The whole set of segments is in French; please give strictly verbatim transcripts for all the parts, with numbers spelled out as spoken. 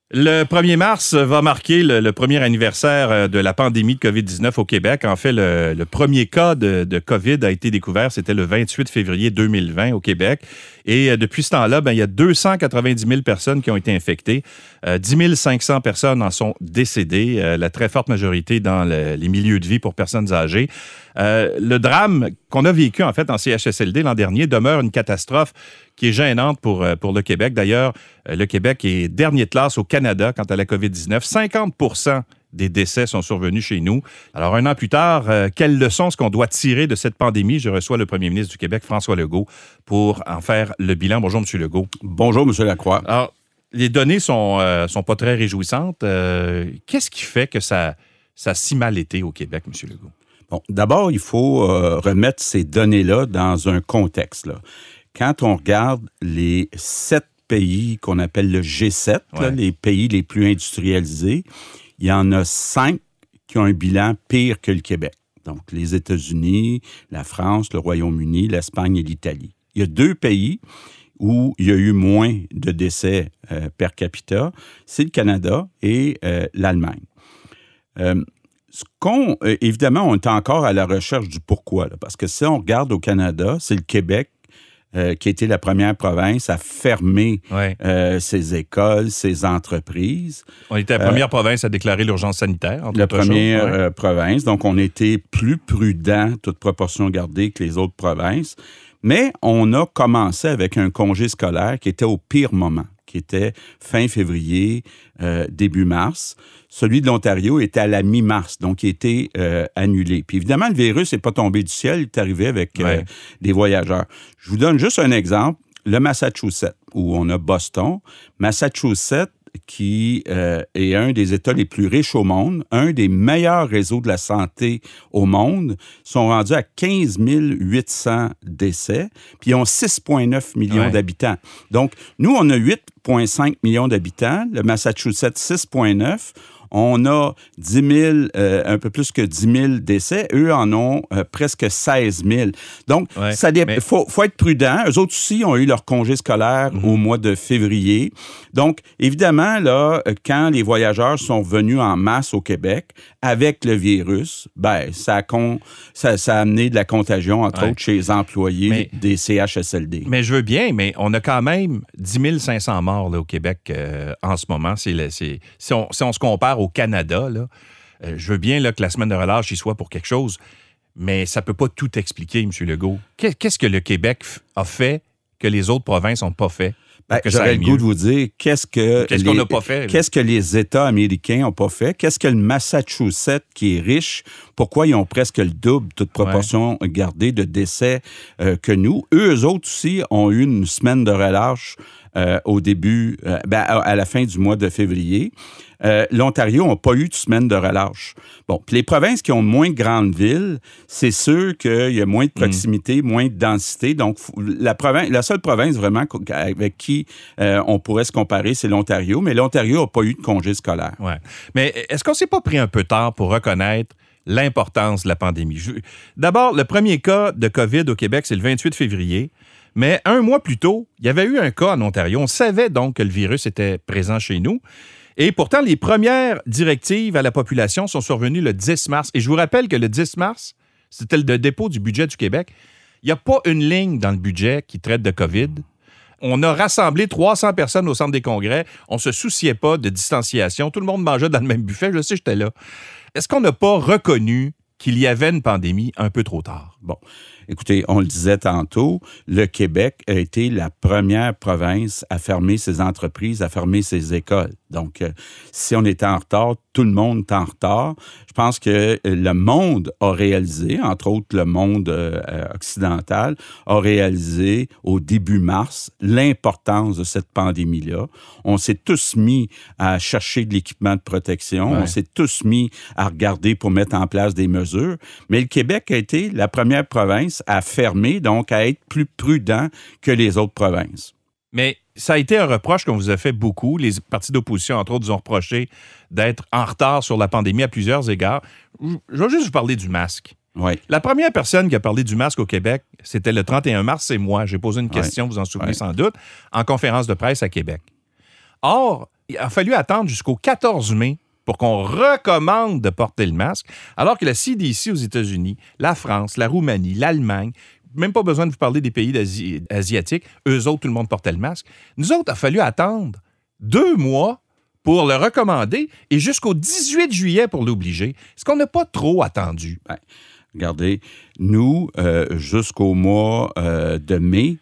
Le premier mars va marquer le, le premier anniversaire de la pandémie de covid dix-neuf au Québec. En fait, le, le premier cas de, de COVID a été découvert, c'était le vingt-huit février deux mille vingt au Québec. Et depuis ce temps-là, ben, il y a deux cent quatre-vingt-dix mille personnes qui ont été infectées. Euh, dix mille cinq cents personnes en sont décédées, euh, la très forte majorité dans le, les milieux de vie pour personnes âgées. Euh, le drame qu'on a vécu, en fait, en C H S L D l'an dernier demeure une catastrophe qui est gênante pour, pour le Québec. D'ailleurs, le Québec est dernier de classe au Canada quant à la covid dix-neuf. cinquante pour cent des décès sont survenus chez nous. Alors, un an plus tard, euh, quelle leçon est-ce qu'on doit tirer de cette pandémie? Je reçois le premier ministre du Québec, François Legault, pour en faire le bilan. Bonjour, M. Legault. Bonjour, M. Lacroix. Alors, les données sont, euh, sont pas très réjouissantes. Euh, qu'est-ce qui fait que ça, ça a si mal été au Québec, M. Legault? Bon, d'abord, il faut euh, remettre ces données-là dans un contexte, là. Quand on regarde les sept pays qu'on appelle le G sept, ouais. là, les pays les plus industrialisés, il y en a cinq qui ont un bilan pire que le Québec. Donc, les États-Unis, la France, le Royaume-Uni, l'Espagne et l'Italie. Il y a deux pays où il y a eu moins de décès euh, per capita, c'est le Canada et euh, l'Allemagne. Euh, ce qu'on, euh, évidemment, on est encore à la recherche du pourquoi, là, parce que si on regarde au Canada, c'est le Québec Euh, qui a été la première province à fermer ouais. euh, ses écoles, ses entreprises. On était la première euh, province à déclarer l'urgence sanitaire. La première ouais. euh, province. Donc, on était plus prudent, toute proportion gardée, que les autres provinces. Mais on a commencé avec un congé scolaire qui était au pire moment, qui était fin février, euh, début mars. Celui de l'Ontario était à la mi-mars, donc il était euh, annulé. Puis évidemment, le virus n'est pas tombé du ciel, il est arrivé avec euh, ouais. des voyageurs. Je vous donne juste un exemple. Le Massachusetts, où on a Boston. Massachusetts, qui euh, est un des États les plus riches au monde, un des meilleurs réseaux de la santé au monde, sont rendus à quinze mille huit cents décès, puis ils ont six virgule neuf millions ouais. d'habitants. Donc, nous, on a huit virgule cinq millions d'habitants, le Massachusetts, six virgule neuf. On a dix mille, euh, un peu plus que dix mille décès. Eux en ont euh, presque seize mille. Donc, il ouais, dé- mais... faut, faut être prudent. Eux autres aussi ont eu leur congé scolaire mm-hmm. au mois de février. Donc, évidemment, là, quand les voyageurs sont venus en masse au Québec avec le virus, ben, ça a, con- ça, ça a amené de la contagion, entre ouais. autres, chez les employés mais, des C H S L D. Mais je veux bien, mais on a quand même dix mille cinq cents morts là, au Québec euh, en ce moment. C'est le, c'est, si, on, si on se compare au Canada, là, euh, je veux bien là, que la semaine de relâche y soit pour quelque chose, mais ça ne peut pas tout expliquer, M. Legault. Qu'est-ce que le Québec a fait que les autres provinces n'ont pas fait? Ben, j'aurais le goût de vous dire qu'est-ce que qu'est-ce les, qu'on n'a pas fait? Là? Qu'est-ce que les États américains n'ont pas fait? Qu'est-ce que le Massachusetts, qui est riche, pourquoi ils ont presque le double, toute proportion ouais. gardée, de décès euh, que nous? Eux autres aussi ont eu une semaine de relâche euh, au début, euh, ben, à, à la fin du mois de février. Euh, L'Ontario n'a pas eu de semaine de relâche. Bon, puis les provinces qui ont moins de grandes villes, c'est sûr qu'il y a moins de proximité, mmh. moins de densité. Donc, la, province, la seule province vraiment avec qui euh, on pourrait se comparer, c'est l'Ontario. Mais l'Ontario n'a pas eu de congé scolaire. Ouais. Mais est-ce qu'on ne s'est pas pris un peu tard pour reconnaître l'importance de la pandémie? Je... D'abord, le premier cas de COVID au Québec, c'est le vingt-huit février. Mais un mois plus tôt, il y avait eu un cas en Ontario. On savait donc que le virus était présent chez nous. Et pourtant, les premières directives à la population sont survenues le dix mars. Et je vous rappelle que le dix mars, c'était le dépôt du budget du Québec. Il n'y a pas une ligne dans le budget qui traite de COVID. On a rassemblé trois cents personnes au centre des congrès. On ne se souciait pas de distanciation. Tout le monde mangeait dans le même buffet. Je sais, j'étais là. Est-ce qu'on n'a pas reconnu qu'il y avait une pandémie un peu trop tard? Bon. Écoutez, on le disait tantôt, le Québec a été la première province à fermer ses entreprises, à fermer ses écoles. Donc, euh, si on était en retard, tout le monde est en retard. Je pense que le monde a réalisé, entre autres le monde euh, occidental, a réalisé au début mars l'importance de cette pandémie-là. On s'est tous mis à chercher de l'équipement de protection. Ouais. On s'est tous mis à regarder pour mettre en place des mesures. Mais le Québec a été la première province à fermer, donc à être plus prudent que les autres provinces. Mais ça a été un reproche qu'on vous a fait beaucoup. Les partis d'opposition, entre autres, vous ont reproché d'être en retard sur la pandémie à plusieurs égards. Je vais juste vous parler du masque. Oui. La première personne qui a parlé du masque au Québec, c'était le trente et un mars, c'est moi. J'ai posé une question, oui. vous en souvenez oui. sans doute, en conférence de presse à Québec. Or, il a fallu attendre jusqu'au quatorze mai pour qu'on recommande de porter le masque, alors que la C D C aux États-Unis, la France, la Roumanie, l'Allemagne, même pas besoin de vous parler des pays d'Asie, asiatiques, eux autres, tout le monde portait le masque. Nous autres, il a fallu attendre deux mois pour le recommander et jusqu'au dix-huit juillet pour l'obliger. Est-ce qu'on n'a pas trop attendu? Ben, regardez, nous, euh, jusqu'au mois euh, de mai,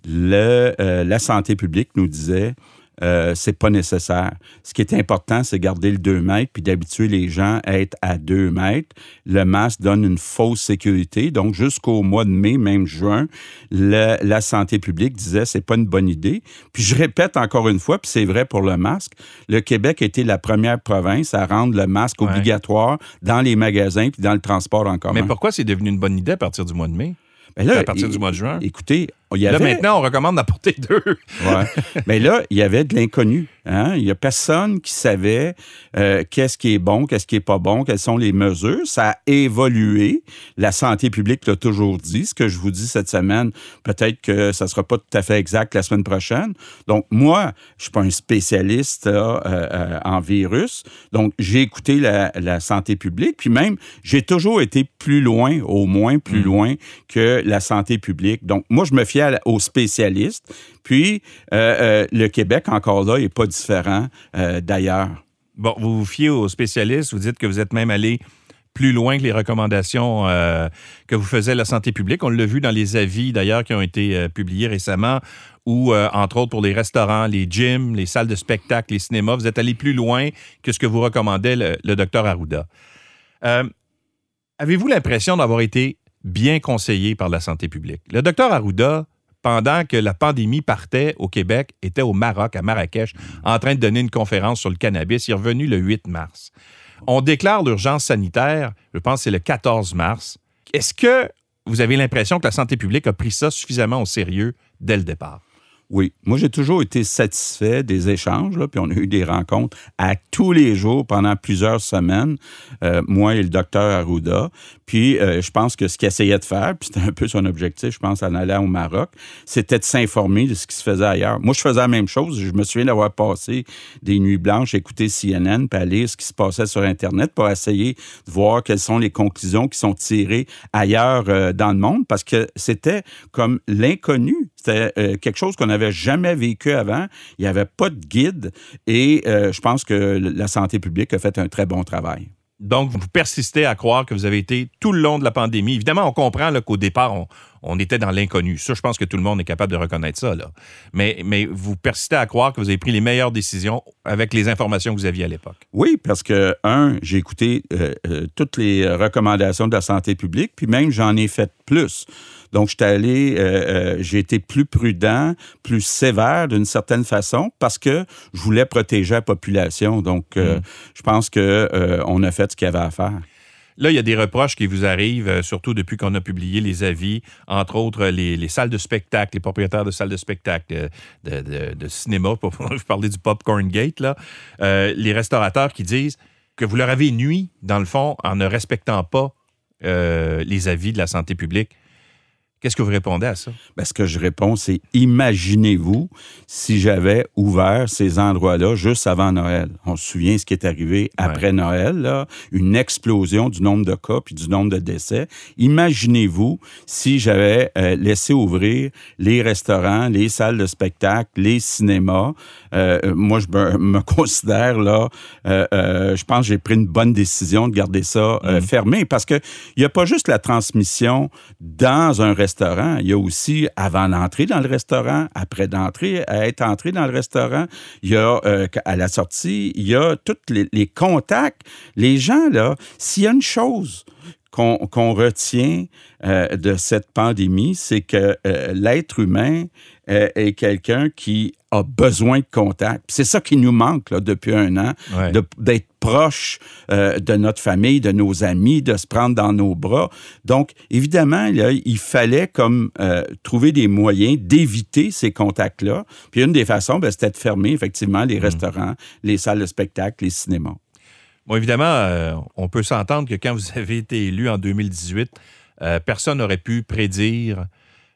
le, euh, la santé publique nous disait Euh, c'est pas nécessaire. Ce qui est important, c'est garder le deux mètres puis d'habituer les gens à être à deux mètres. Le masque donne une fausse sécurité. Donc, jusqu'au mois de mai, même juin, le, la santé publique disait c'est pas une bonne idée. Puis je répète encore une fois, puis c'est vrai pour le masque, le Québec a été la première province à rendre le masque ouais. obligatoire dans les magasins puis dans le transport en commun. Mais pourquoi c'est devenu une bonne idée à partir du mois de mai? Ben là, à partir é- du mois de juin? Écoutez, il y Là, avait... maintenant, on recommande d'en porter deux. Ouais. Mais là, il y avait de l'inconnu. Hein? Il n'y a personne qui savait euh, qu'est-ce qui est bon, qu'est-ce qui n'est pas bon, quelles sont les mesures. Ça a évolué. La santé publique l'a toujours dit. Ce que je vous dis cette semaine, peut-être que ça ne sera pas tout à fait exact la semaine prochaine. Donc, moi, je ne suis pas un spécialiste là, euh, euh, en virus. Donc, j'ai écouté la, la santé publique. Puis même, j'ai toujours été plus loin, au moins plus mmh. loin que la santé publique. Donc, moi, je me fiais aux spécialistes. Puis, euh, euh, le Québec, encore là, n'est pas différent euh, d'ailleurs. Bon, vous vous fiez aux spécialistes. Vous dites que vous êtes même allé plus loin que les recommandations euh, que vous faisait la santé publique. On l'a vu dans les avis, d'ailleurs, qui ont été euh, publiés récemment, où, euh, entre autres, pour les restaurants, les gyms, les salles de spectacle, les cinémas, vous êtes allé plus loin que ce que vous recommandait le, le docteur Arruda. Euh, avez-vous l'impression d'avoir été bien conseillé par la santé publique? Le docteur Arruda, pendant que la pandémie partait au Québec, était au Maroc, à Marrakech, en train de donner une conférence sur le cannabis. Il est revenu le huit mars. On déclare l'urgence sanitaire, je pense que c'est le quatorze mars. Est-ce que vous avez l'impression que la santé publique a pris ça suffisamment au sérieux dès le départ? Oui. Moi, j'ai toujours été satisfait des échanges, là, puis on a eu des rencontres à tous les jours pendant plusieurs semaines, euh, moi et le docteur Arruda. Puis, euh, je pense que ce qu'il essayait de faire, puis c'était un peu son objectif, je pense, en allant au Maroc, c'était de s'informer de ce qui se faisait ailleurs. Moi, je faisais la même chose. Je me souviens d'avoir passé des nuits blanches, écouter C N N, puis à lire ce qui se passait sur Internet pour essayer de voir quelles sont les conclusions qui sont tirées ailleurs euh, dans le monde, parce que c'était comme l'inconnu. C'était euh, quelque chose qu'on n'avait jamais vécu avant. Il n'y avait pas de guide et euh, je pense que la santé publique a fait un très bon travail. Donc, vous persistez à croire que vous avez été tout le long de la pandémie. Évidemment, on comprend là, qu'au départ, on, on était dans l'inconnu. Ça, je pense que tout le monde est capable de reconnaître ça. Là. Mais, mais vous persistez à croire que vous avez pris les meilleures décisions avec les informations que vous aviez à l'époque. Oui, parce que, un, j'ai écouté euh, euh, toutes les recommandations de la santé publique, puis même j'en ai fait plus. Donc, j'étais allé, euh, euh, j'ai été plus prudent, plus sévère d'une certaine façon parce que je voulais protéger la population. Donc, euh, mmh. je pense qu'on euh, a fait ce qu'il y avait à faire. Là, il y a des reproches qui vous arrivent, euh, surtout depuis qu'on a publié les avis, entre autres les, les salles de spectacle, les propriétaires de salles de spectacle, de, de, de cinéma, pour vous parler du Popcorn Gate, là, euh, les restaurateurs qui disent que vous leur avez nui, dans le fond, en ne respectant pas euh, les avis de la santé publique. Qu'est-ce que vous répondez à ça? Bien, ce que je réponds, c'est imaginez-vous si j'avais ouvert ces endroits-là juste avant Noël. On se souvient ce qui est arrivé après ouais. Noël, là, une explosion du nombre de cas puis du nombre de décès. Imaginez-vous si j'avais euh, laissé ouvrir les restaurants, les salles de spectacle, les cinémas. Euh, moi, je me, me considère, là, euh, euh, je pense que j'ai pris une bonne décision de garder ça euh, mmh. fermé parce qu'il n'y a pas juste la transmission dans un restaurant. Restaurant. Il y a aussi avant d'entrer dans le restaurant, après d'entrer, à être entré dans le restaurant. Il y a euh, à la sortie, il y a tous les, les contacts. Les gens, là, s'il y a une chose qu'on, qu'on retient euh, de cette pandémie, c'est que euh, l'être humain euh, est quelqu'un qui a besoin de contact. Puis c'est ça qui nous manque là, depuis un an, ouais. de, d'être proche euh, de notre famille, de nos amis, de se prendre dans nos bras. Donc, évidemment, là, il fallait comme euh, trouver des moyens d'éviter ces contacts-là. Puis une des façons, ben, c'était de fermer effectivement les mmh. restaurants, les salles de spectacle, les cinémas. Bon, évidemment, euh, on peut s'entendre que quand vous avez été élu en deux mille dix-huit, euh, personne n'aurait pu prédire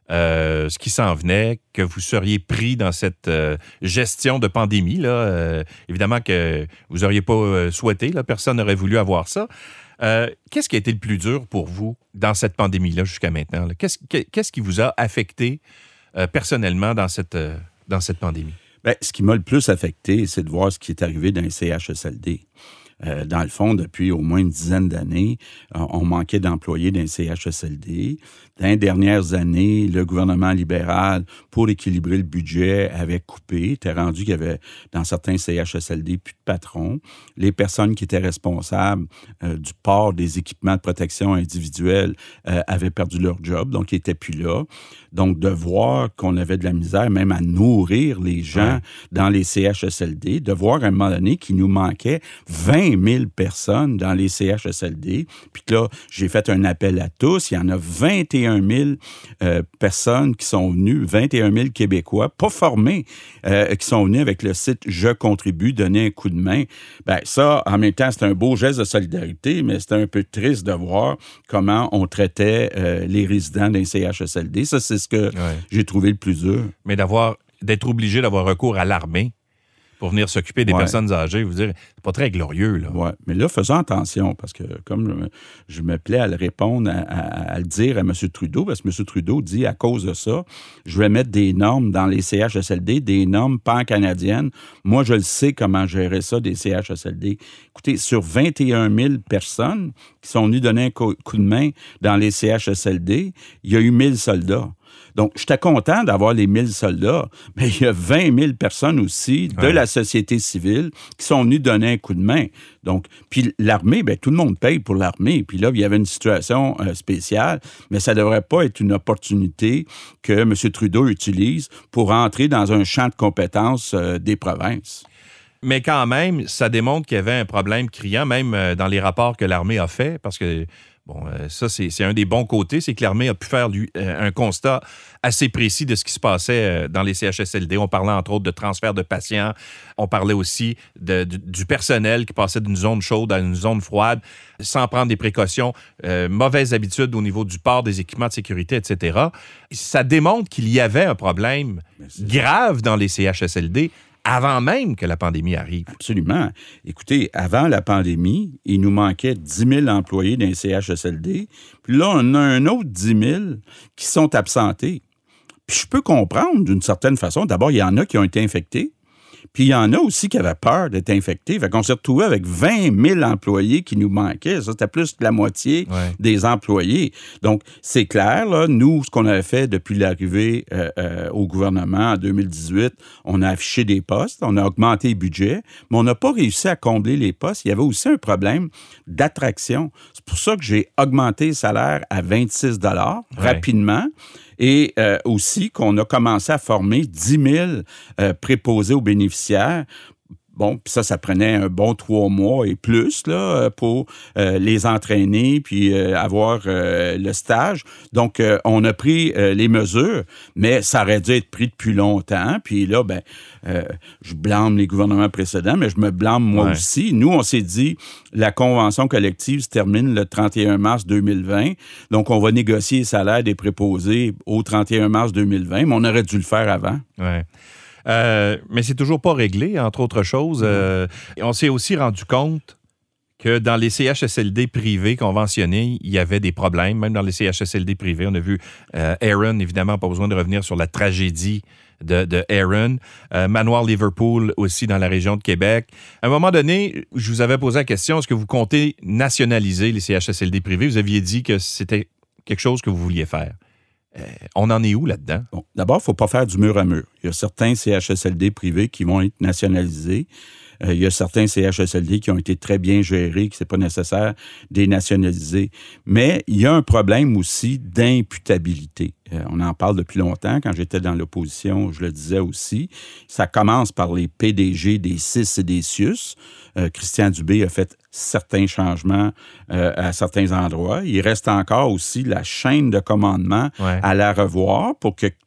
euh, ce qui s'en venait, que vous seriez pris dans cette euh, gestion de pandémie. Là, euh, évidemment que vous n'auriez pas euh, souhaité, là, personne n'aurait voulu avoir ça. Euh, qu'est-ce qui a été le plus dur pour vous dans cette pandémie-là jusqu'à maintenant? Là? Qu'est-ce, qu'est-ce qui vous a affecté euh, personnellement dans cette, euh, dans cette pandémie? Bien, ce qui m'a le plus affecté, c'est de voir ce qui est arrivé dans les C H S L D. Euh, dans le fond, depuis au moins une dizaine d'années, euh, on manquait d'employés dans les C H S L D. Dans les dernières années, le gouvernement libéral, pour équilibrer le budget, avait coupé. Était rendu qu'il y avait, dans certains C H S L D, plus de patrons. Les personnes qui étaient responsables euh, du port des équipements de protection individuelle euh, avaient perdu leur job, donc ils n'étaient plus là. Donc, de voir qu'on avait de la misère même à nourrir les gens ouais. dans les C H S L D, de voir à un moment donné qu'il nous manquait vingt mille personnes dans les C H S L D, puis que là, j'ai fait un appel à tous. Il y en a vingt et un mille euh, personnes qui sont venues, vingt et un mille Québécois, pas formés, euh, qui sont venus avec le site « Je contribue », donner un coup de main. Bien, ça, en même temps, c'est un beau geste de solidarité, mais c'était un peu triste de voir comment on traitait euh, les résidents d'un C H S L D. Ça, c'est ce que ouais. j'ai trouvé le plus dur. Mais d'avoir, d'être obligé d'avoir recours à l'armée pour venir s'occuper des ouais. personnes âgées, vous dire, c'est pas très glorieux, là. Oui, mais là, faisons attention, parce que comme je, je me plais à le répondre, à, à, à le dire à M. Trudeau, parce que M. Trudeau dit, à cause de ça, je vais mettre des normes dans les C H S L D, des normes pan-canadiennes. Moi, je le sais comment gérer ça, des C H S L D. Écoutez, sur vingt et un mille personnes qui sont venues donner un coup de main dans les C H S L D, il y a eu mille soldats. Donc, j'étais content d'avoir les mille soldats, mais il y a vingt mille personnes aussi de ouais. la société civile qui sont venues donner un coup de main. Donc, puis l'armée, bien, tout le monde paye pour l'armée. Puis là, il y avait une situation euh, spéciale, mais ça ne devrait pas être une opportunité que M. Trudeau utilise pour entrer dans un champ de compétences euh, des provinces. Mais quand même, ça démontre qu'il y avait un problème criant, même euh, dans les rapports que l'armée a fait, parce que Bon, euh, ça, c'est, c'est un des bons côtés, c'est que l'armée a pu faire lui, euh, un constat assez précis de ce qui se passait euh, dans les C H S L D. On parlait entre autres de transfert de patients. On parlait aussi de, de, du personnel qui passait d'une zone chaude à une zone froide sans prendre des précautions, euh, mauvaises habitudes au niveau du port des équipements de sécurité, et cetera. Ça démontre qu'il y avait un problème grave dans les C H S L D avant même que la pandémie arrive. Absolument. Écoutez, avant la pandémie, il nous manquait dix mille employés dans les C H S L D. Puis là, on a un autre dix mille qui sont absentés. Puis je peux comprendre d'une certaine façon. D'abord, il y en a qui ont été infectés. Puis il y en a aussi qui avaient peur d'être infectés. Fait qu'on s'est retrouvé avec vingt mille employés qui nous manquaient. Ça, c'était plus que la moitié ouais. des employés. Donc, c'est clair, là, nous, ce qu'on avait fait depuis l'arrivée euh, euh, au gouvernement en deux mille dix-huit, on a affiché des postes, on a augmenté les budgets, mais on n'a pas réussi à combler les postes. Il y avait aussi un problème d'attraction. C'est pour ça que j'ai augmenté le salaire à vingt-six dollars ouais. rapidement. Et euh, aussi qu'on a commencé à former dix mille euh, préposés aux bénéficiaires. Bon, puis ça, ça prenait un bon trois mois et plus là, pour euh, les entraîner puis euh, avoir euh, le stage. Donc, euh, on a pris euh, les mesures, mais ça aurait dû être pris depuis longtemps. Puis là, ben, euh, je blâme les gouvernements précédents, mais je me blâme moi ouais. aussi. Nous, on s'est dit, la convention collective se termine le trente et un mars deux mille vingt. Donc, on va négocier les salaires des préposés au trente et un mars deux mille vingt, mais on aurait dû le faire avant. Ouais. Euh, mais c'est toujours pas réglé, entre autres choses. Euh, on s'est aussi rendu compte que dans les C H S L D privés conventionnés, il y avait des problèmes, même dans les C H S L D privés. On a vu euh, Aaron, évidemment, pas besoin de revenir sur la tragédie de, de Aaron. Euh, Manoir Liverpool aussi dans la région de Québec. À un moment donné, je vous avais posé la question, est-ce que vous comptez nationaliser les C H S L D privés? Vous aviez dit que c'était quelque chose que vous vouliez faire. Euh, on en est où là-dedans? Bon, d'abord, il ne faut pas faire du mur à mur. Il y a certains C H S L D privés qui vont être nationalisés. Euh, il y a certains C H S L D qui ont été très bien gérés, que ce n'est pas nécessaire de les nationaliser. Mais il y a un problème aussi d'imputabilité. Euh, on en parle depuis longtemps. Quand j'étais dans l'opposition, je le disais aussi. Ça commence par les P D G des C I S et des C I U S. Euh, Christian Dubé a fait certains changements euh, à certains endroits. Il reste encore aussi la chaîne de commandement ouais. à la revoir pour que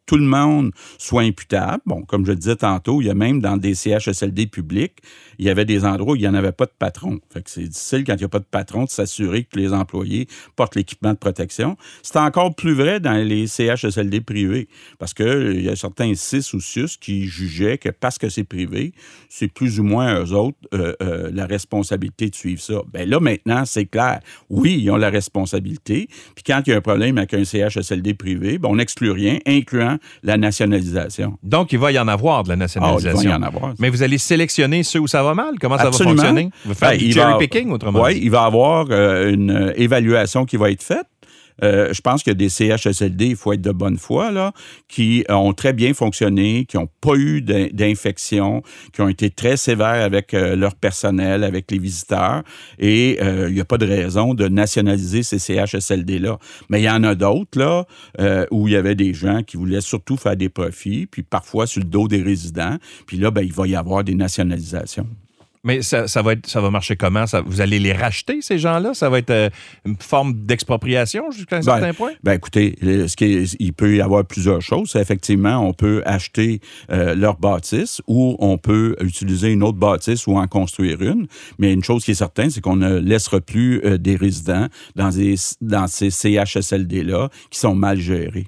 tout le monde soit imputable. Bon, comme je le disais tantôt, il y a même dans des C H S L D publics, il y avait des endroits où il n'y en avait pas de patron. Fait que c'est difficile quand il n'y a pas de patron de s'assurer que les employés portent l'équipement de protection. C'est encore plus vrai dans les C H S L D privés parce qu'il y a certains C I S ou C I U S qui jugeaient que parce que c'est privé, c'est plus ou moins eux autres euh, euh, la responsabilité de suivre ça. Bien là, maintenant, c'est clair. Oui, ils ont la responsabilité. Puis quand il y a un problème avec un C H S L D privé, bien, on n'exclut rien, incluant la nationalisation. Donc, il va y en avoir de la nationalisation. Ah, il va y en avoir. Mais vous allez sélectionner ceux où ça va mal? Comment ça Absolument. va fonctionner? Vous faire ben, du cherry-picking, autrement Oui, dit? il va y avoir euh, une évaluation qui va être faite. Euh, je pense qu'il y a des C H S L D, il faut être de bonne foi, là, qui ont très bien fonctionné, qui n'ont pas eu d'infection, qui ont été très sévères avec euh, leur personnel, avec les visiteurs, et euh, il n'y a pas de raison de nationaliser ces C H S L D-là. Mais il y en a d'autres, là, euh, où il y avait des gens qui voulaient surtout faire des profits, puis parfois sur le dos des résidents, puis là, ben, il va y avoir des nationalisations. Mais ça, ça, va être, ça va marcher comment? Ça, vous allez les racheter, ces gens-là? Ça va être euh, une forme d'expropriation jusqu'à un ben, certain point? Ben écoutez, ce qui est, il peut y avoir plusieurs choses. C'est effectivement, on peut acheter euh, leur bâtisse ou on peut utiliser une autre bâtisse ou en construire une. Mais une chose qui est certaine, c'est qu'on ne laissera plus euh, des résidents dans, des, dans ces C H S L D-là qui sont mal gérés.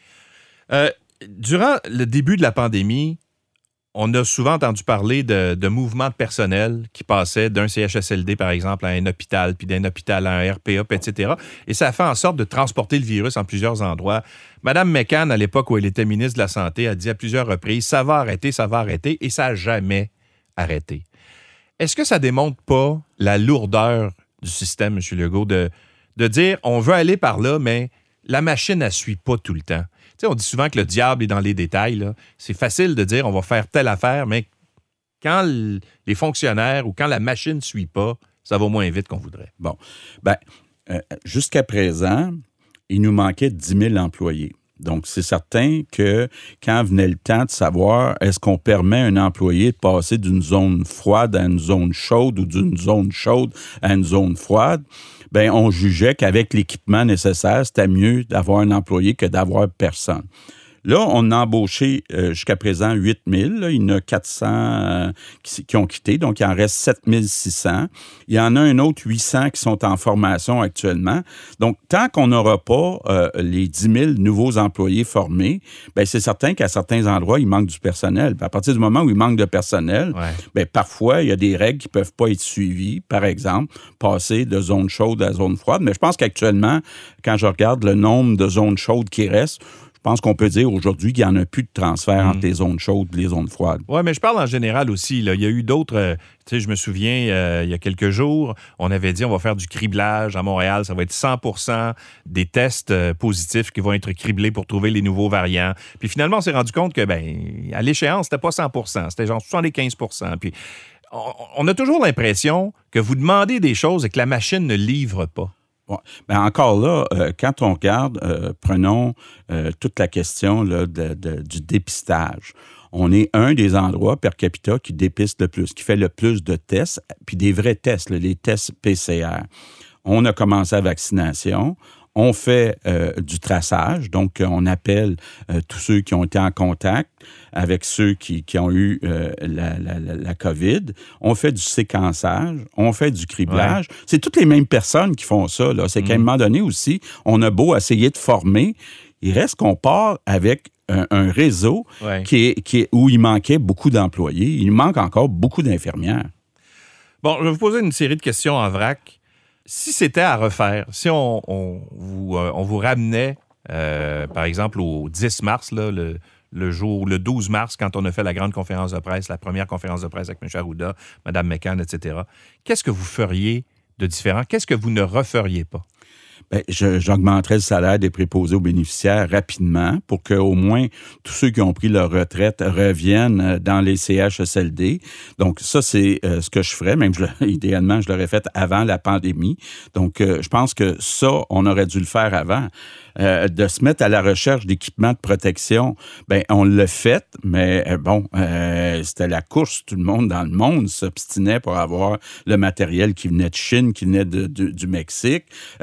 Euh, durant le début de la pandémie, on a souvent entendu parler de, de mouvements de personnel qui passaient d'un C H S L D, par exemple, à un hôpital, puis d'un hôpital à un R P A, et cetera. Et ça a fait en sorte de transporter le virus en plusieurs endroits. Mme McCann, à l'époque où elle était ministre de la Santé, a dit à plusieurs reprises « ça va arrêter, ça va arrêter », et ça n'a jamais arrêté. Est-ce que ça démontre pas la lourdeur du système, M. Legault, de, de dire « on veut aller par là, mais la machine, elle ne suit pas tout le temps ». Tu sais, on dit souvent que le diable est dans les détails. Là. C'est facile de dire on va faire telle affaire, mais quand l- les fonctionnaires ou quand la machine ne suit pas, ça va moins vite qu'on voudrait. Bon. Bien, euh, jusqu'à présent, il nous manquait dix mille employés. Donc, c'est certain que quand venait le temps de savoir est-ce qu'on permet à un employé de passer d'une zone froide à une zone chaude ou d'une zone chaude à une zone froide, bien, on jugeait qu'avec l'équipement nécessaire, c'était mieux d'avoir un employé que d'avoir personne. Là, on a embauché euh, jusqu'à présent huit mille. Là. Il y en a quatre cents euh, qui, qui ont quitté, donc il en reste sept mille six cents. Il y en a un autre huit cents qui sont en formation actuellement. Donc, tant qu'on n'aura pas euh, les dix mille nouveaux employés formés, bien, c'est certain qu'à certains endroits, il manque du personnel. Puis à partir du moment où il manque de personnel, Ouais. bien, parfois, il y a des règles qui ne peuvent pas être suivies. Par exemple, passer de zone chaude à zone froide. Mais je pense qu'actuellement, quand je regarde le nombre de zones chaudes qui restent, je pense qu'on peut dire aujourd'hui qu'il n'y en a plus de transfert mmh. entre les zones chaudes et les zones froides. Oui, mais je parle en général aussi. Là. Il y a eu d'autres... Euh, tu sais, je me souviens, euh, il y a quelques jours, on avait dit on va faire du criblage à Montréal. Ça va être cent pour cent des tests euh, positifs qui vont être criblés pour trouver les nouveaux variants. Puis finalement, on s'est rendu compte que, ben, à l'échéance, c'était pas cent pour cent. C'était genre soixante-quinze pour cent. Puis on, on a toujours l'impression que vous demandez des choses et que la machine ne livre pas. Ouais. Ben encore là, euh, quand on regarde, euh, prenons euh, toute la question là, de, de, du dépistage. On est un des endroits per capita qui dépiste le plus, qui fait le plus de tests, puis des vrais tests, là, les tests P C R. On a commencé la vaccination. On fait euh, du traçage, donc on appelle euh, tous ceux qui ont été en contact avec ceux qui, qui ont eu euh, la, la, la, la COVID. On fait du séquençage, on fait du criblage. Ouais. C'est toutes les mêmes personnes qui font ça. Là. C'est mmh. qu'à un moment donné aussi, on a beau essayer de former, il reste qu'on part avec un, un réseau ouais. qui est, qui est, où il manquait beaucoup d'employés. Il manque encore beaucoup d'infirmières. Bon, je vais vous poser une série de questions en vrac. Si c'était à refaire, si on, on, vous, euh, on vous ramenait, euh, par exemple, au dix mars, là, le, le jour, le douze mars, quand on a fait la grande conférence de presse, la première conférence de presse avec M. Arruda, Mme McCann, et cetera, qu'est-ce que vous feriez de différent? Qu'est-ce que vous ne referiez pas? Bien, je, j'augmenterais le salaire des préposés aux bénéficiaires rapidement pour qu'au moins tous ceux qui ont pris leur retraite reviennent dans les C H S L D. Donc, ça, c'est euh, ce que je ferais. Même, je, idéalement, je l'aurais fait avant la pandémie. Donc, euh, je pense que ça, on aurait dû le faire avant. Euh, de se mettre à la recherche d'équipements de protection, ben on l'a fait, mais euh, bon, euh, c'était la course. Tout le monde dans le monde s'obstinait pour avoir le matériel qui venait de Chine, qui venait de, de, du Mexique. Euh, mettre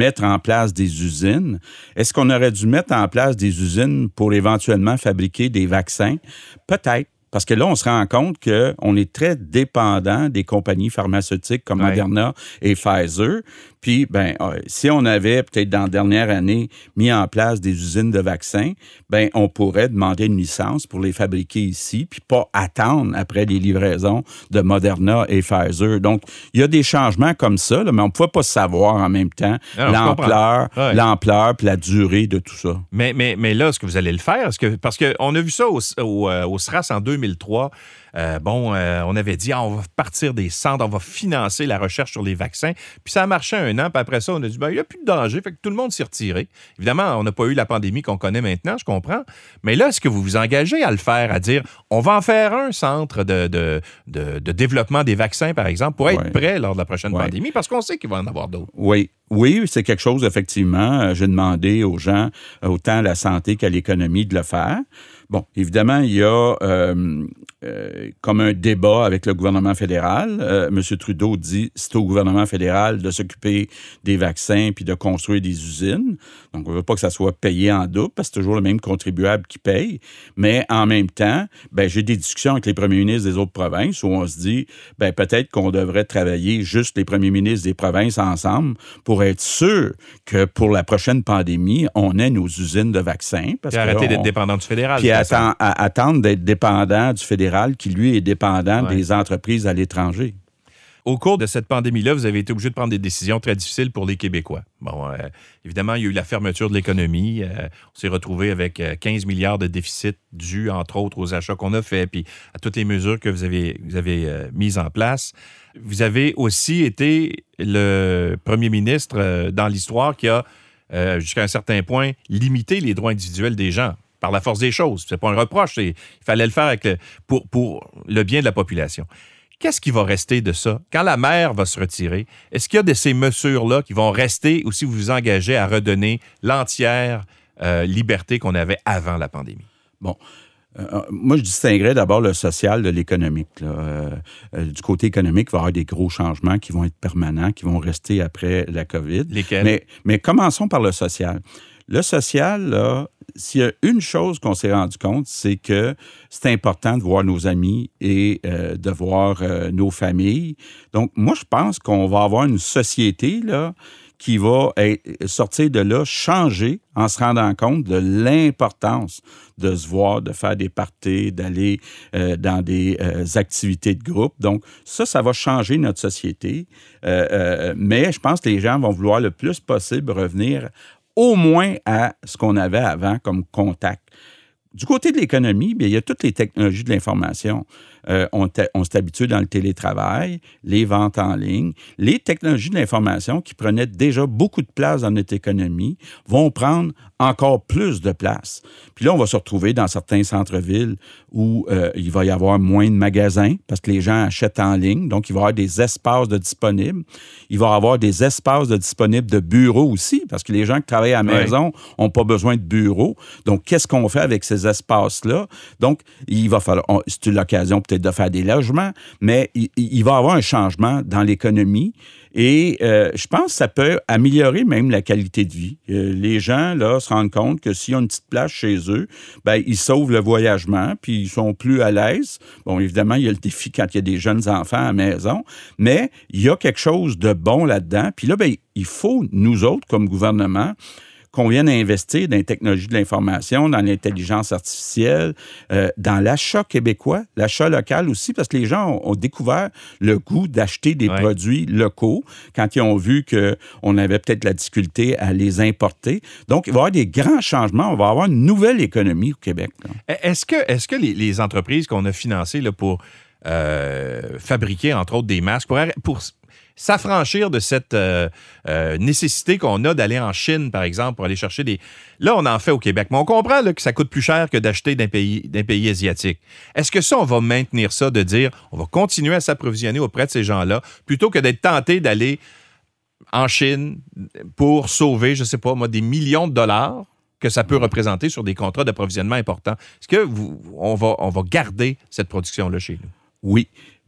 mettre en place des usines. Est-ce qu'on aurait dû mettre en place des usines pour éventuellement fabriquer des vaccins? Peut-être. Parce que là, on se rend compte qu'on est très dépendant des compagnies pharmaceutiques comme ouais. Moderna et Pfizer. Puis, ben, si on avait peut-être dans la dernière année mis en place des usines de vaccins, ben, on pourrait demander une licence pour les fabriquer ici, puis pas attendre après les livraisons de Moderna et Pfizer. Donc, il y a des changements comme ça, là, mais on ne pouvait pas savoir en même temps Alors, l'ampleur, ouais. l'ampleur puis la durée de tout ça. Mais, mais, mais là, est-ce que vous allez le faire? Est-ce que, parce qu'on a vu ça au, au, au S R A S en deux mille trois. Euh, bon, euh, on avait dit, ah, on va partir des centres, on va financer la recherche sur les vaccins. Puis ça a marché un an, puis après ça, on a dit, ben, il n'y a plus de danger, fait que tout le monde s'est retiré. Évidemment, on n'a pas eu la pandémie qu'on connaît maintenant, je comprends. Mais là, est-ce que vous vous engagez à le faire, à dire, on va en faire un centre de, de, de, de développement des vaccins, par exemple, pour être ouais. prêt lors de la prochaine ouais. pandémie, parce qu'on sait qu'il va en avoir d'autres. Oui. Oui, c'est quelque chose, effectivement. J'ai demandé aux gens, autant à la santé qu'à l'économie, de le faire. Bon, évidemment, il y a euh, euh, comme un débat avec le gouvernement fédéral. Euh, M. Trudeau dit c'est au gouvernement fédéral de s'occuper des vaccins puis de construire des usines. Donc, on ne veut pas que ça soit payé en double parce que c'est toujours le même contribuable qui paye. Mais en même temps, ben, j'ai des discussions avec les premiers ministres des autres provinces où on se dit ben, peut-être qu'on devrait travailler juste les premiers ministres des provinces ensemble pour être sûr que pour la prochaine pandémie, on ait nos usines de vaccins. Puis arrêter d'être dépendant du fédéral. Puis attend, à, attendre d'être dépendant du fédéral qui, lui, est dépendant ouais. des entreprises à l'étranger. Au cours de cette pandémie-là, vous avez été obligé de prendre des décisions très difficiles pour les Québécois. Bon, euh, évidemment, il y a eu la fermeture de l'économie. Euh, on s'est retrouvé avec quinze milliards de déficit dus, entre autres, aux achats qu'on a faits, puis à toutes les mesures que vous avez, vous avez euh, mises en place. Vous avez aussi été le premier ministre euh, dans l'histoire qui a, euh, jusqu'à un certain point, limité les droits individuels des gens. Par la force des choses. C'est pas un reproche. C'est, il fallait le faire avec le, pour, pour le bien de la population. Qu'est-ce qui va rester de ça? Quand la mer va se retirer, est-ce qu'il y a de ces mesures-là qui vont rester ou si vous vous engagez à redonner l'entière euh, liberté qu'on avait avant la pandémie? Bon. Euh, moi, je distinguerais d'abord le social de l'économique. Là. Euh, euh, du côté économique, il va y avoir des gros changements qui vont être permanents, qui vont rester après la COVID. Lesquels? Mais, mais commençons par le social. Le social, là, s'il y a une chose qu'on s'est rendu compte, c'est que c'est important de voir nos amis et euh, de voir euh, nos familles. Donc, moi, je pense qu'on va avoir une société là, qui va être, sortir de là, changer en se rendant compte de l'importance de se voir, de faire des parties, d'aller euh, dans des euh, activités de groupe. Donc, ça, ça va changer notre société. Euh, euh, mais je pense que les gens vont vouloir le plus possible revenir au moins à ce qu'on avait avant comme contact. Du côté de l'économie, bien, il y a toutes les technologies de l'information. Euh, on, on s'est habitué dans le télétravail, les ventes en ligne. Les technologies de l'information qui prenaient déjà beaucoup de place dans notre économie vont prendre encore plus de place. Puis là, on va se retrouver dans certains centres-villes où euh, il va y avoir moins de magasins parce que les gens achètent en ligne. Donc, il va y avoir des espaces de disponibles. Il va y avoir des espaces de disponibles de bureaux aussi parce que les gens qui travaillent à la maison n'ont pas besoin de bureaux. Donc, qu'est-ce qu'on fait avec ces espaces-là? Donc, il va falloir... On, c'est l'occasion peut-être de faire des logements, mais il, il va y avoir un changement dans l'économie et euh, je pense que ça peut améliorer même la qualité de vie. Euh, les gens, là, se rendent compte que s'ils ont une petite place chez eux, bien, ils sauvent le voyagement, puis ils sont plus à l'aise. Bon, évidemment, il y a le défi quand il y a des jeunes enfants à la maison, mais il y a quelque chose de bon là-dedans. Puis là, bien, il faut, nous autres, comme gouvernement, qu'on vienne investir dans les technologies de l'information, dans l'intelligence artificielle, euh, dans l'achat québécois, l'achat local aussi, parce que les gens ont, ont découvert le goût d'acheter des ouais. produits locaux quand ils ont vu qu'on avait peut-être la difficulté à les importer. Donc, il va y avoir des grands changements. On va avoir une nouvelle économie au Québec. Là. Est-ce que, est-ce que les, les entreprises qu'on a financées là, pour euh, fabriquer, entre autres, des masques, pour... pour s'affranchir de cette euh, euh, nécessité qu'on a d'aller en Chine, par exemple, pour aller chercher des... Là, on en fait au Québec, mais on comprend là, que ça coûte plus cher que d'acheter d'un pays, d'un pays asiatique. Est-ce que ça, on va maintenir ça, de dire on va continuer à s'approvisionner auprès de ces gens-là, plutôt que d'être tenté d'aller en Chine pour sauver, je ne sais pas, moi, des millions de dollars que ça peut représenter sur des contrats d'approvisionnement importants? Est-ce que vous, on va, on va garder cette production-là chez nous? Oui.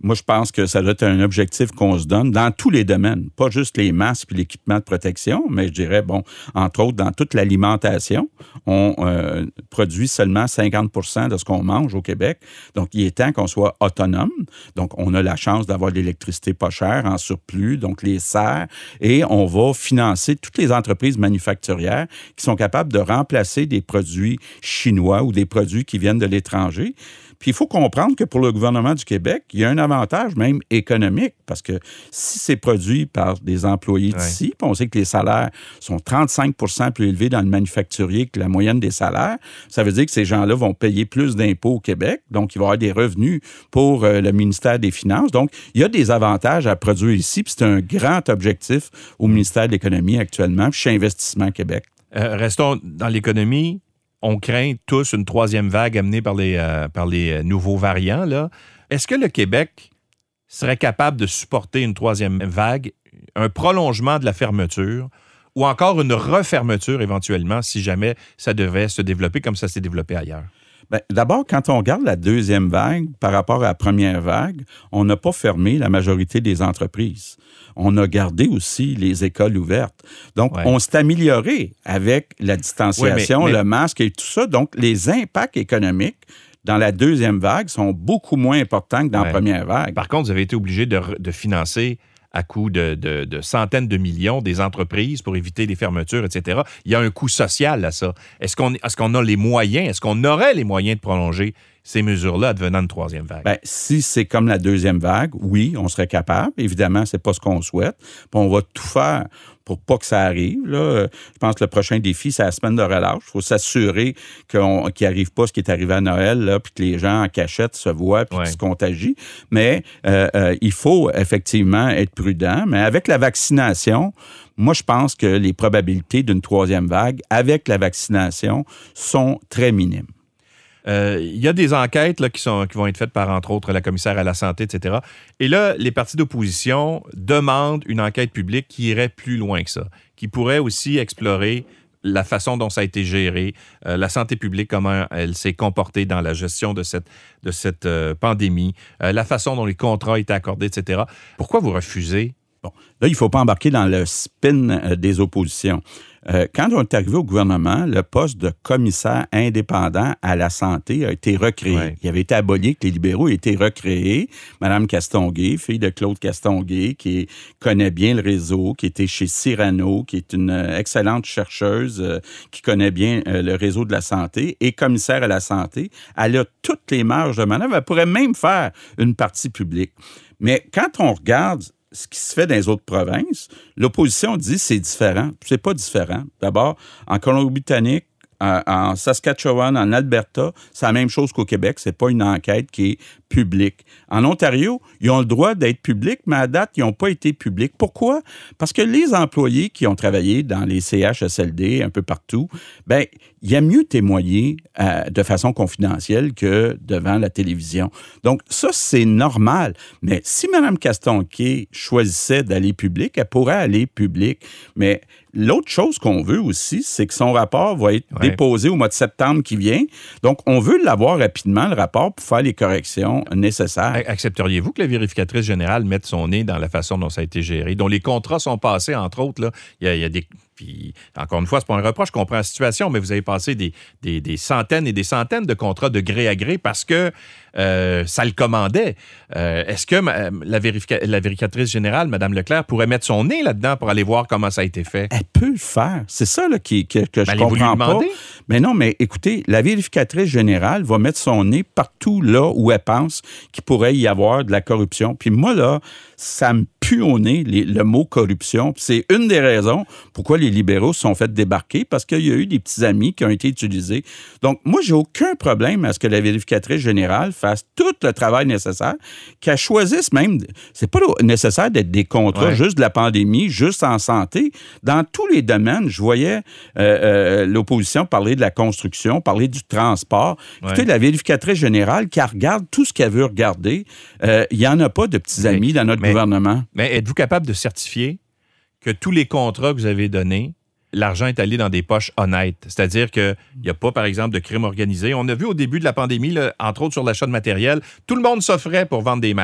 Moi, je pense que ça doit être un objectif qu'on se donne dans tous les domaines, pas juste les masques et l'équipement de protection, mais je dirais, bon, entre autres, dans toute l'alimentation, on euh, produit seulement cinquante pour cent de ce qu'on mange au Québec. Donc, il est temps qu'on soit autonome. Donc, on a la chance d'avoir de l'électricité pas chère en surplus, donc les serres, et on va financer toutes les entreprises manufacturières qui sont capables de remplacer des produits chinois ou des produits qui viennent de l'étranger. Puis il faut comprendre que pour le gouvernement du Québec, il y a un avantage même économique parce que si c'est produit par des employés d'ici, ouais. puis on sait que les salaires sont trente-cinq pour cent plus élevés dans le manufacturier que la moyenne des salaires, ça veut dire que ces gens-là vont payer plus d'impôts au Québec, donc il va y avoir des revenus pour euh, le ministère des Finances. Donc, il y a des avantages à produire ici, puis c'est un grand objectif au ministère de l'Économie actuellement, puis chez Investissement Québec. Euh, restons dans l'économie. On craint tous une troisième vague amenée par les, euh, par les nouveaux variants, là. Est-ce que le Québec serait capable de supporter une troisième vague, un prolongement de la fermeture ou encore une refermeture éventuellement si jamais ça devait se développer comme ça s'est développé ailleurs? Bien, d'abord, quand on regarde la deuxième vague par rapport à la première vague, on n'a pas fermé la majorité des entreprises. On a gardé aussi les écoles ouvertes. Donc, ouais. on s'est amélioré avec la distanciation, oui, mais, mais... le masque et tout ça. Donc, les impacts économiques dans la deuxième vague sont beaucoup moins importants que dans ouais. la première vague. Par contre, vous avez été obligé de, de financer à coût de, de, de centaines de millions des entreprises pour éviter les fermetures, et cetera. Il y a un coût social à ça. Est-ce qu'on, est-ce qu'on a les moyens, est-ce qu'on aurait les moyens de prolonger ces mesures-là advenant une troisième vague? Bien, si c'est comme la deuxième vague, oui, on serait capable. Évidemment, c'est pas ce qu'on souhaite. Puis on va tout faire pour pas que ça arrive. Là. Je pense que le prochain défi, c'est la semaine de relâche. Il faut s'assurer qu'on, qu'il n'arrive pas ce qui est arrivé à Noël, là, puis que les gens en cachette se voient puis ouais. qu'ils se contagient. Mais euh, euh, il faut effectivement être prudent. Mais avec la vaccination, moi, je pense que les probabilités d'une troisième vague avec la vaccination sont très minimes. Il euh, y a des enquêtes là, qui, sont, qui vont être faites par, entre autres, la commissaire à la santé, et cetera. Et là, les partis d'opposition demandent une enquête publique qui irait plus loin que ça, qui pourrait aussi explorer la façon dont ça a été géré, euh, la santé publique, comment elle s'est comportée dans la gestion de cette, de cette euh, pandémie, euh, la façon dont les contrats étaient accordés, et cetera. Pourquoi vous refusez? Bon, là, il ne faut pas embarquer dans le spin euh, des oppositions. Euh, quand on est arrivé au gouvernement, le poste de commissaire indépendant à la santé a été recréé. Ouais. Il avait été aboli avec les libéraux, il a été recréé. Madame Castonguay, fille de Claude Castonguay, qui connaît bien le réseau, qui était chez Cyrano, qui est une excellente chercheuse, euh, qui connaît bien euh, le réseau de la santé, et commissaire à la santé. Elle a toutes les marges de manœuvre. Elle pourrait même faire une partie publique. Mais quand on regarde ce qui se fait dans les autres provinces, l'opposition dit que c'est différent. C'est pas différent. D'abord, en Colombie-Britannique, en Saskatchewan, en Alberta, c'est la même chose qu'au Québec. C'est pas une enquête qui est publique. En Ontario, ils ont le droit d'être publics, mais à date, ils n'ont pas été publics. Pourquoi? Parce que les employés qui ont travaillé dans les C H S L D, un peu partout, bien, il y a mieux témoigner euh, de façon confidentielle que devant la télévision. Donc, ça, c'est normal. Mais si Mme Castonguay choisissait d'aller public, elle pourrait aller public. Mais l'autre chose qu'on veut aussi, c'est que son rapport va être ouais. déposé au mois de septembre qui vient. Donc, on veut l'avoir rapidement, le rapport, pour faire les corrections nécessaires. Accepteriez-vous que la vérificatrice générale mette son nez dans la façon dont ça a été géré, dont les contrats sont passés, entre autres, là, il y a, il y a des... Puis, encore une fois, c'est pas un reproche, je comprends la situation, mais vous avez passé des, des, des centaines et des centaines de contrats de gré à gré parce que euh, ça le commandait. Euh, est-ce que ma, la, vérifica- la vérificatrice générale, Mme Leclerc, pourrait mettre son nez là-dedans pour aller voir comment ça a été fait? Elle peut le faire. C'est ça là, qui, que, que je ben, comprends pas. Mais non, mais écoutez, la vérificatrice générale va mettre son nez partout là où elle pense qu'il pourrait y avoir de la corruption. Puis moi, là, ça me pue au nez les, le mot corruption. Puis c'est une des raisons pourquoi les libéraux se sont fait débarquer, parce qu'il y a eu des petits amis qui ont été utilisés. Donc, moi, j'ai aucun problème à ce que la vérificatrice générale fasse tout le travail nécessaire, qu'elle choisisse même... C'est pas nécessaire d'être des contrats ouais. juste de la pandémie, juste en santé. Dans tous les domaines, je voyais euh, euh, l'opposition parler de la construction, parler du transport. Ouais. Écoutez, la vérificatrice générale, qui regarde tout ce qu'elle veut regarder, il euh, n'y en a pas de petits amis mais, dans notre mais, gouvernement. Mais êtes-vous capable de certifier que tous les contrats que vous avez donnés, l'argent est allé dans des poches honnêtes? C'est-à-dire qu'il n'y a pas, par exemple, de crime organisé. On a vu au début de la pandémie, là, entre autres sur l'achat de matériel, tout le monde s'offrait pour vendre des masques. Là.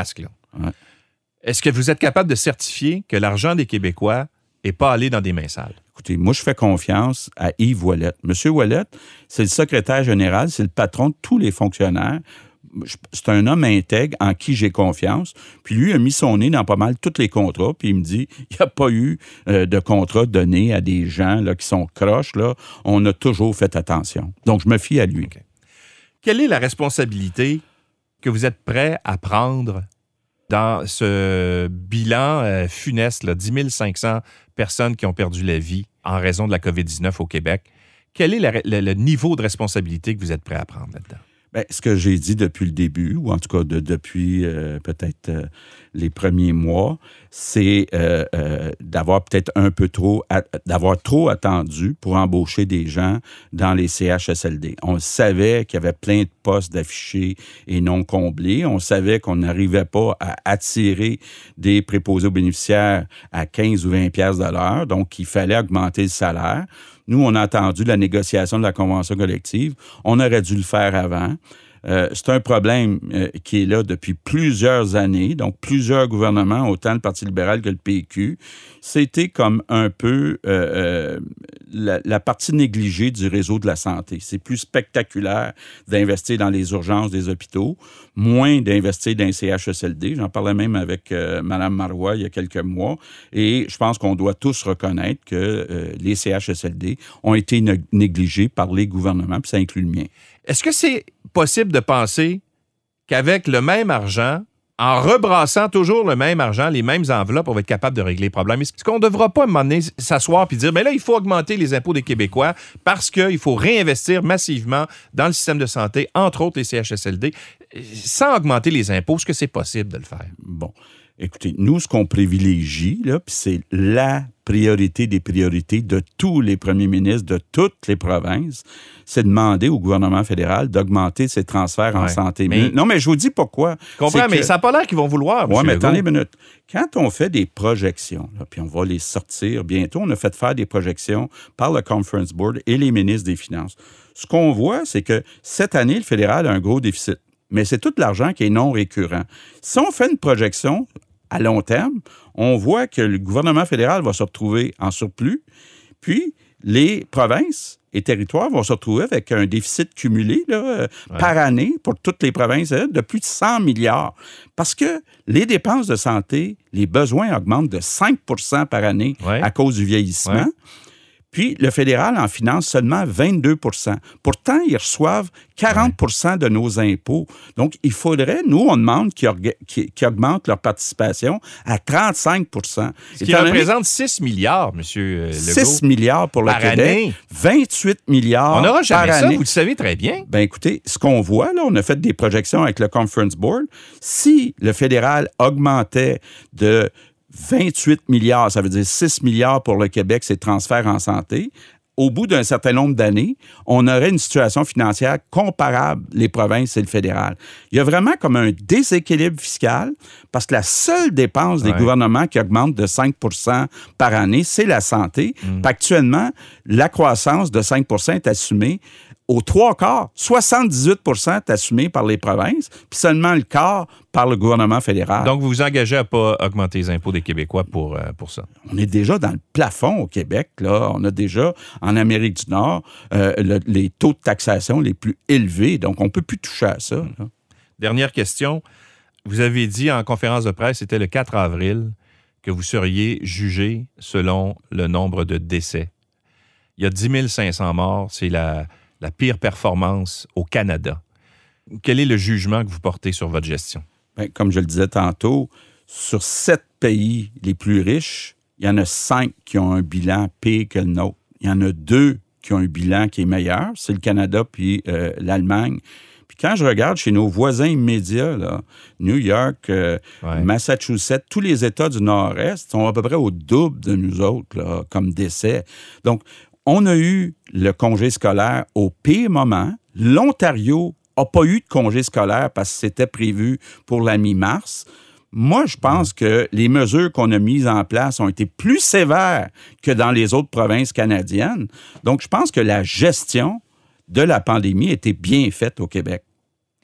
Ouais. Est-ce que vous êtes capable de certifier que l'argent des Québécois n'est pas allé dans des mains sales? Écoutez, moi, je fais confiance à Yves Ouellette. Monsieur Ouellette, c'est le secrétaire général, c'est le patron de tous les fonctionnaires. C'est un homme intègre en qui j'ai confiance. Puis lui a mis son nez dans pas mal tous les contrats. Puis il me dit, il n'y a pas eu euh, de contrat donné à des gens là, qui sont croches. Là. On a toujours fait attention. Donc, je me fie à lui. Okay. Quelle est la responsabilité que vous êtes prêt à prendre dans ce bilan euh, funeste, là, dix mille cinq cents personnes qui ont perdu la vie en raison de la covid dix-neuf au Québec? Quel est la, le, le niveau de responsabilité que vous êtes prêt à prendre là-dedans? Bien, ce que j'ai dit depuis le début, ou en tout cas de, depuis euh, peut-être euh, les premiers mois, c'est euh, euh, d'avoir peut-être un peu trop, à, d'avoir trop attendu pour embaucher des gens dans les C H S L D. On savait qu'il y avait plein de postes d'affichés et non comblés. On savait qu'on n'arrivait pas à attirer des préposés aux bénéficiaires à quinze ou vingt piastres de l'heure, donc il fallait augmenter le salaire. Nous, on a attendu la négociation de la convention collective. On aurait dû le faire avant. Euh, c'est un problème euh, qui est là depuis plusieurs années, donc plusieurs gouvernements, autant le Parti libéral que le P Q. C'était comme un peu euh, euh, la, la partie négligée du réseau de la santé. C'est plus spectaculaire d'investir dans les urgences des hôpitaux, moins d'investir dans les C H S L D. J'en parlais même avec euh, Mme Marois il y a quelques mois, et je pense qu'on doit tous reconnaître que euh, les C H S L D ont été ne- négligés par les gouvernements, puis ça inclut le mien. Est-ce que c'est possible de penser qu'avec le même argent, en rebrassant toujours le même argent, les mêmes enveloppes, on va être capable de régler les problèmes? Est-ce qu'on ne devra pas à un moment donné s'asseoir et dire, bien là, il faut augmenter les impôts des Québécois parce qu'il faut réinvestir massivement dans le système de santé, entre autres les C H S L D, sans augmenter les impôts? Est-ce que c'est possible de le faire? Bon. Écoutez, nous, ce qu'on privilégie, là, puis c'est la priorité des priorités de tous les premiers ministres de toutes les provinces, c'est de demander au gouvernement fédéral d'augmenter ses transferts en ouais, santé. mais... Non, mais je vous dis pourquoi. Je comprends, mais que... ça n'a pas l'air qu'ils vont vouloir. Oui, mais attendez une minute. Quand on fait des projections, là, puis on va les sortir bientôt, on a fait faire des projections par le Conference Board et les ministres des Finances. Ce qu'on voit, c'est que cette année, le fédéral a un gros déficit. Mais c'est tout l'argent qui est non récurrent. Si on fait une projection à long terme, on voit que le gouvernement fédéral va se retrouver en surplus, puis les provinces et territoires vont se retrouver avec un déficit cumulé là, ouais. par année pour toutes les provinces de plus de cent milliards. Parce que les dépenses de santé, les besoins augmentent de cinq pour cent par année ouais. à cause du vieillissement. Ouais. Puis, le fédéral en finance seulement vingt-deux pour cent. Pourtant, ils reçoivent quarante pour cent ouais. de nos impôts. Donc, il faudrait, nous, on demande qu'ils, orga- qu'ils, qu'ils augmentent leur participation à trente-cinq pour cent. Ce qui représente six milliards, M. Legault. six milliards pour le par Québec. Année. vingt-huit milliards on n'aura jamais par ça, année. Vous le savez très bien. Bien, écoutez, ce qu'on voit, là, on a fait des projections avec le Conference Board. Si le fédéral augmentait de vingt-huit milliards, ça veut dire six milliards pour le Québec, c'est transfert en santé. Au bout d'un certain nombre d'années, on aurait une situation financière comparable, les provinces et le fédéral. Il y a vraiment comme un déséquilibre fiscal parce que la seule dépense des ouais. gouvernements qui augmente de cinq pour cent par année, c'est la santé. Mmh. Actuellement, la croissance de cinq pour cent est assumée aux trois quarts. soixante-dix-huit pour cent est assumé par les provinces, puis seulement le quart par le gouvernement fédéral. Donc, vous vous engagez à ne pas augmenter les impôts des Québécois pour, euh, pour ça? On est déjà dans le plafond au Québec. Là. On a déjà, en Amérique du Nord, euh, le, les taux de taxation les plus élevés. Donc, on ne peut plus toucher à ça. Là. Dernière question. Vous avez dit en conférence de presse, c'était le quatre avril, que vous seriez jugé selon le nombre de décès. Il y a dix mille cinq cents morts. C'est la... la pire performance au Canada. Quel est le jugement que vous portez sur votre gestion? Bien, comme je le disais tantôt, sur sept pays les plus riches, il y en a cinq qui ont un bilan pire que le nôtre. Il y en a deux qui ont un bilan qui est meilleur, c'est le Canada puis euh, l'Allemagne. Puis quand je regarde chez nos voisins immédiats, là, New York, euh, ouais. Massachusetts, tous les États du Nord-Est sont à peu près au double de nous autres là, comme décès. Donc, on a eu le congé scolaire au pire moment. L'Ontario n'a pas eu de congé scolaire parce que c'était prévu pour la mi-mars. Moi, je pense que les mesures qu'on a mises en place ont été plus sévères que dans les autres provinces canadiennes. Donc, je pense que la gestion de la pandémie était bien faite au Québec.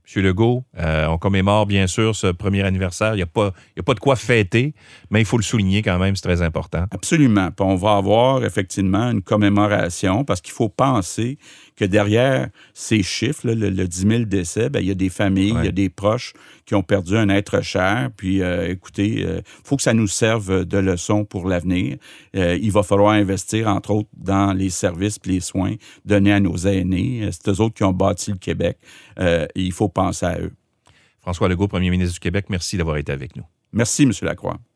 M. Legault, euh, on commémore bien sûr ce premier anniversaire. Il n'y a pas, il y a pas de quoi fêter, mais il faut le souligner quand même, c'est très important. Absolument. Puis on va avoir effectivement une commémoration parce qu'il faut penser que derrière ces chiffres, là, le, le dix mille décès, bien, il y a des familles, ouais. il y a des proches qui ont perdu un être cher. Puis euh, écoutez, il euh, faut que ça nous serve de leçon pour l'avenir. Euh, il va falloir investir, entre autres, dans les services et les soins donnés à nos aînés. C'est eux autres qui ont bâti le Québec. Euh, il faut penser à eux. François Legault, premier ministre du Québec, merci d'avoir été avec nous. Merci, M. Lacroix.